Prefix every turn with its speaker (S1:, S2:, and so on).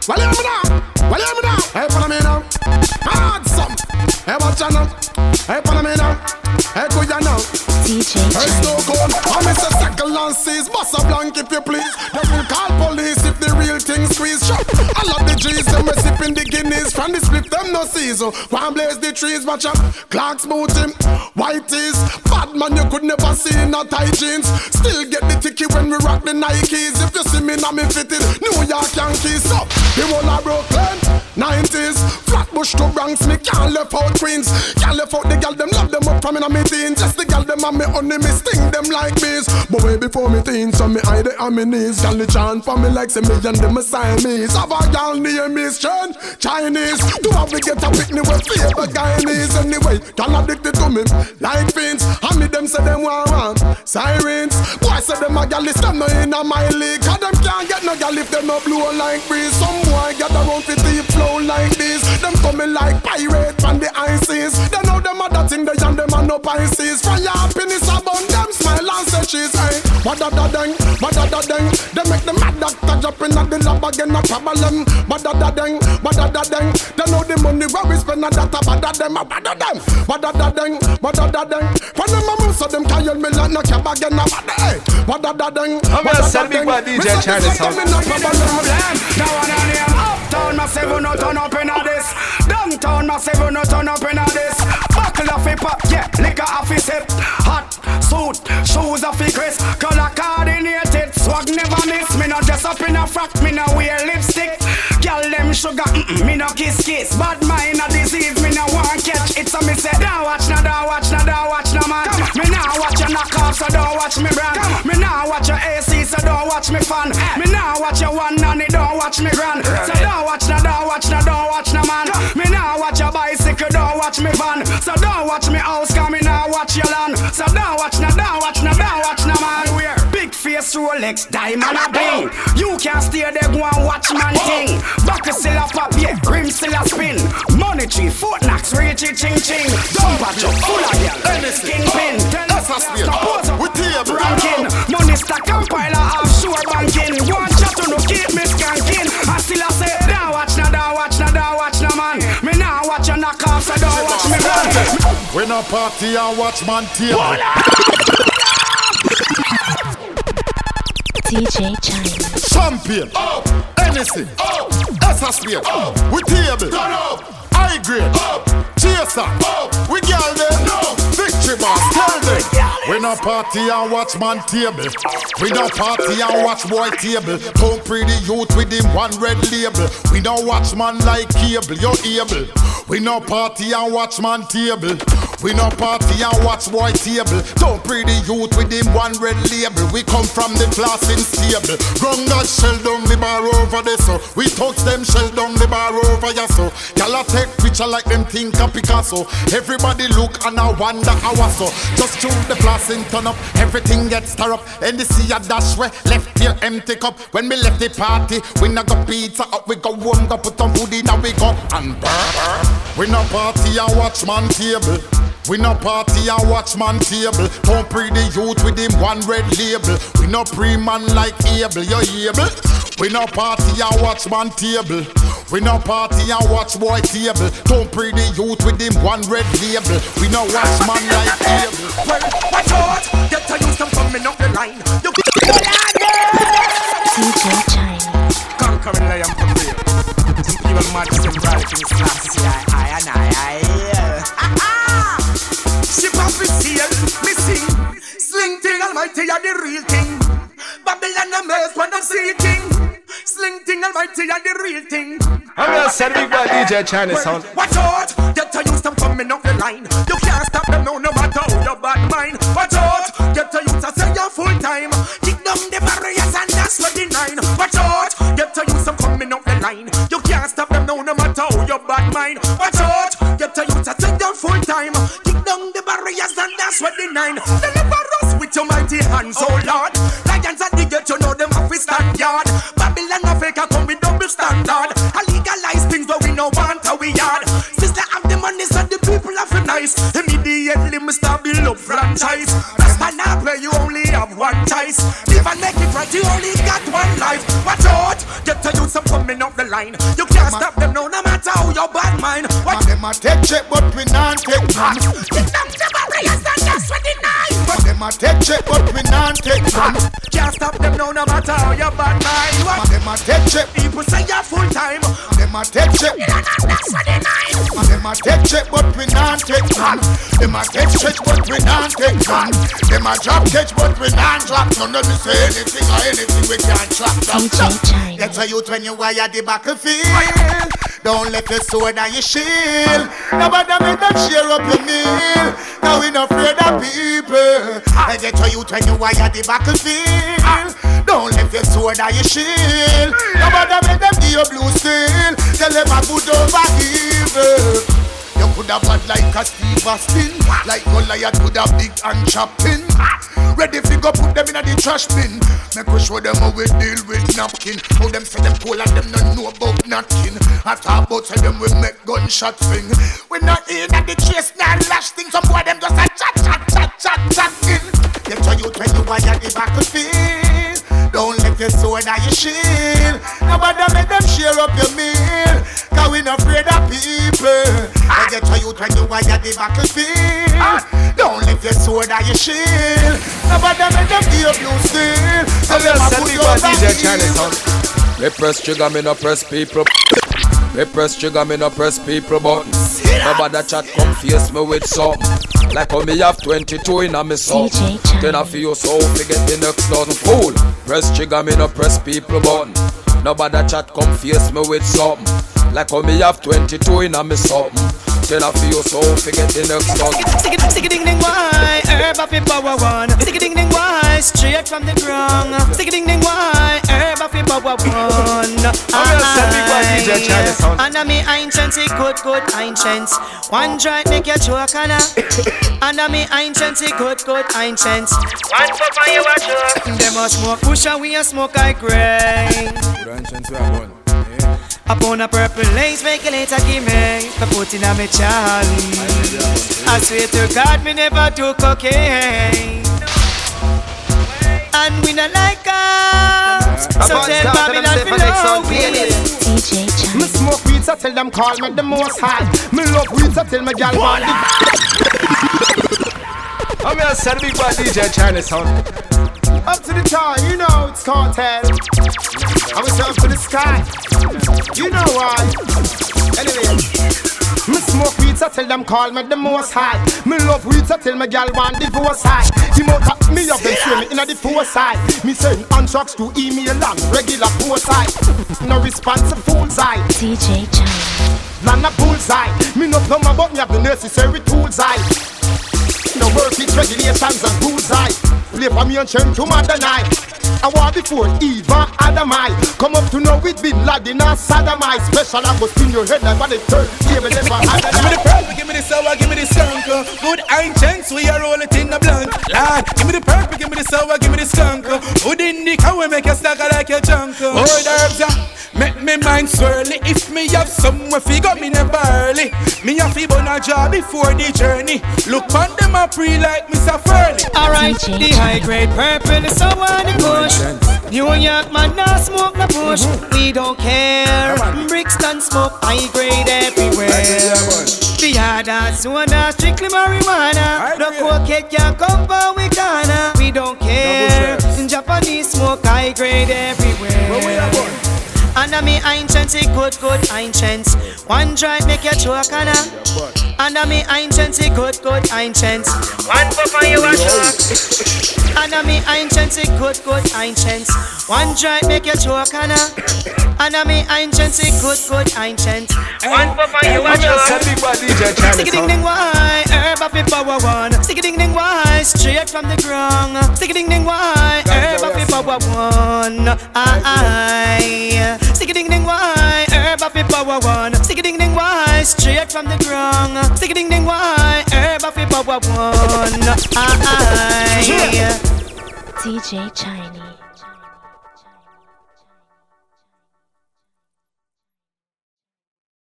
S1: Well, hear me now. Well, hear me now. Hey, follow me now. Hard some. Hey, watch out now. Hey, follow me now. Hey, go ya now.
S2: DJ
S1: Hey, Snow Cone. I'm Mr. Second and Seas. Boss a blank if you please. They will call police if the real thing squeeze. Shut. I love the G's. Them we sipping the Guinness. From the split them no seas. One blaze the trees. Watch out. Clark's boot him. White tees. Bad man you could never see in a tight jeans. Still get the ticket when we rock the Nikes. If you see me now me fitted. New York Yankees. So the whole of Brooklyn 90s. Flatbush to Bronx. Me can't left out Queens. Can't left out the gal. Them love them up from in a me teens. Just the gal them and me honey me sting them like bees. But way before me teens. So me hide it on me knees. Gal the chant for me like say me and them a Siamese. Have a gal near me strength Chinese. Do have we get a picnic with favor Guyanese. Anyway, gal addicted to me like fiends. And me them say them want sirens. Boy say them a gal list them no in a my league. Cause them can't get no gal if them no blow like breeze. Some boy get around 50 flow like this. Them coming like pirates from the ICs. They know them a that thing they and them a no Pisces. For your happiness about them smile and say cheese. Hey, badada-deng, badada-deng. They make the mad doctor jump in at the lab again a problem. Badada-deng, badada-deng. They know the money where we spend on that badada-dem, badada-dem. Badada-deng, badada-deng. When them a move so them can't yell me like no cab again a badada-deng. Badada-deng,
S3: badada-deng. DJ Chinatown.
S4: Now one on here. Uptown massive no turn up in this. Downtown massive no turn up in this. Buckle off it pop, yeah, liquor off it sip. Hot suit, shoes off it crisp. Color coordinated, swag never miss. Me no dress up in a frock, me no wear lipstick. Girl them sugar, me no kiss. Bad mind a disease, me no want catch. It's a me say, don't watch no man. Me now watch your knock off, so don't watch me brand. Me now watch your AC, so don't watch me fan. Me now watch your one nanny, don't watch me grand. So don't watch no man. Me now watch your bicycle, don't watch me van. So don't watch me house, cause me now watch your land. So don't watch no man. We're big face Rolex, diamond a bling. You can't stay there, go and watch man thing. Buckle still a pop, yeah, rim still a spin. Money tree, foot knocks, reach it, ching ching. Dump a job, full of girl, skin pin.
S1: That's a spear. We table
S4: ranking. Money stack, compiler, offshore banking. One chat to no keep me skanking. I still a say, don't watch no man. Me now watch your knock off, so don't watch me run.
S1: We no party and watch man table.
S2: DJ China.
S1: Champion. Anything. That's a spear. We table. High grade. Chaser. We girl them. Victory boss. Tell them. We no party and watch man table. We no party and watch boy table. Don't pretty youth with him one red label. We no watch man like cable. You're able. We no party and watch man table. We no party and watch boy table. Don't pretty youth with him one red label. We come from the class in stable. Grunga shell down the bar over there so. We touch them shell down the bar over ya so. Y'all take picture like them think a Picasso. Everybody look and I wonder how I so. Just choose the class and turn up. Everything gets stir up. And the see a dash way. Left here empty cup. When we left the party, we no go pizza up. We go home, go put on food in and we go and burn. We no party and watch man table. We no party and watch man table. Don't pre the youth with him one red label. We no pre-man like Abel, you're able. We no party and watch man table. We no party and watch boy table. Don't pre the youth with him one red label. We no watch man like Abel.
S5: Well, watch out! Get to use them coming up the line. You
S2: DJ China.
S5: conquering lion from real. Some people mad, some bright things classy. She pop it seal, me sing. Sling ting, almighty are the real thing. Babylon a mess when I'm seeking. Sling ting, almighty are the real thing.
S3: I'm gonna send me by DJ China sound.
S5: Watch out, get to use them coming up the line. You can't stop them no matter how your bad mind. Watch out, get to use to say you're full time. Kick down the barriers and that's what the nine. Watch out, get to use them coming up the line. You can't stop them no matter how your bad mind. Watch out, get to use to say you're full time. Kick down the barriers and that's what the nine. Deliver us with your mighty hands, oh Lord. Lions and the gate, you know them have to stand yard. Babylon Africa come with double standard. I legalize things but we no want how we yard. Sister have the money so the people have a nice. Immediately me start build up franchise. Rasta now play you only have one choice. If I make it right you only got one life. Watch out, get to use them coming up the line. You can't stop them no matter how your bad mind.
S1: What them a take check, but we not take none.
S5: Kick them the barriers and that's what the nine.
S1: What them a take check, but we not take none.
S5: Can't stop them no matter how your bad mind.
S1: What them a take check,
S5: people say you're full time.
S1: them a take check,
S5: That's what the nine.
S1: them a take check, but we not take none. Them a take check, but we not take none. Them a drop catch, but we not drop. None of me say anything or anything we can't trap. That's a youth when you wire the battlefield. Don't let your sword and your shield. Nobody make them share up your meal. Now we not afraid of people. I get to youth when you wire the battlefield. Don't let your sword and your shield. Nobody make them give you blue steel. Tell them a good over evil. You could have bad like a Steve Austin. Like Goliath could have big and chopped in. Ready fi go put them in the trash bin. Make we show them how we deal with napkin. How them say them cool and them not know about napkin. I talk about say them we make gunshot thing. We not in at the chase, not lash thing. Some boy them just a chat in. Get to you when you wire the battlefield. Don't let your sword and your shield. Nobody make them share up your meal. Cause we not afraid of people. I get to you when you wire the battlefield. Don't let your sword and your shield. Nobody make them give you blue steel. Tell them I put you over.
S3: Me press trigger, me no press people. Me press trigger, me no press people button. Nobody chat come face me with something. Like how me have 22 in a me son. Then I feel so forget the next dozen fool. Press trigger, me no press people button. Nobody chat come face me with something. Like how me have 22 in a me something. Then I feel so forget the next dozen.
S6: Stick a ding ding why, herb of power one. Stick a ding ding why, straight from the ground. Stick a ding ding why, herb of power one. And me ancient, say good ancient. One joint make you choke and me ancient, say good ancient. One for you a choke. They must smoke push and we a smoke like rain. Upon a purple lace, make a later give me for putting on me Charlie. I swear to God, me never do cocaine. And we not like us. So tell Babylon below we.
S1: Me smoke weed, so tell them call me the most high. Me love weed, so tell me gal want the.
S3: I'm here to big bad DJ Chinese sound.
S1: Up to the top, you know it's cartel. I was up to the sky. You know why. Anyway, me smoke weed, so tell them call me the most high. Me love weed, so tell me gal want divorce high. Him out at me up and show me inna the foresight. Me send contracts to email and regular post side. No response to fool's eye.
S2: DJ China.
S1: Land a bullseye. Me no plumber but me have the necessary tools eye. No work with regulations and rules eye. Play for me and turn to mother night. I war before Eve and Adamai. Come up to know with Bin Laden and Saddamai. Special I go spin your head like what they turn. Give me the purple,
S7: give me the sour, give me the skunk. Good ancients, we are roll it in the blunt. Lord, give me the purple, give me the sour, give me the skunk. Good in the cow, we make you stagger like a junk. Old herbs, make me mind swirly. If me have somewhere figure me never early. Me have to burn a job before the journey. Look on them a pre like Mr. Furley.
S6: Alright, the high grade purple, the sour, the kush. New York man now smoke the bush. We don't care. Brixton smoke high grade everywhere. The other soda strictly marijuana. No cocaine can come but we gonna. We don't care. Japanese smoke high grade everywhere. And me ancient, say good ancient. One joint make you choke and me ancient, say good ancient. One for you a choke. And me ancient, say good ancient. One joint make you choke and me ancient, say good ancient. One for you a choke. Stick a ding ding why, herb of power one. Stick a ding ding why, straight from the ground. Stick a ding ding why, herb of power one. Stick a ding ding why, herb of power one. Stick a ding ding why, straight from the ground. Stick a ding ding why, herb of power one.
S2: DJ Chinese.